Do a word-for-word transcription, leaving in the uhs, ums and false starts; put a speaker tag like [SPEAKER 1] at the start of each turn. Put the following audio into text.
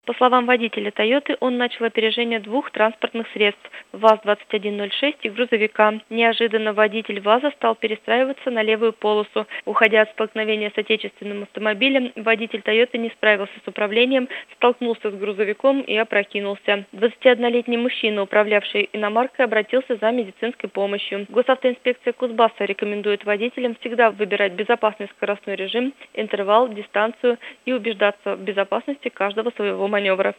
[SPEAKER 1] По словам водителя «Тойоты», он начал опережение двух транспортных средств – ВАЗ двадцать один ноль шесть и грузовика. Неожиданно водитель ВАЗа стал перестраиваться на левую полосу. Уходя от столкновения с отечественным автомобилем, водитель «Тойоты» не справился с управлением, столкнулся с грузовиком и опрокинулся. двадцатиоднолетний мужчина, управлявший иномаркой, обратился за медицинской помощью. Госавтоинспекция Кузбасса рекомендует водителям всегда выбирать безопасный скоростной режим, интервал, дистанцию и убеждаться в безопасности каждого своего маневра.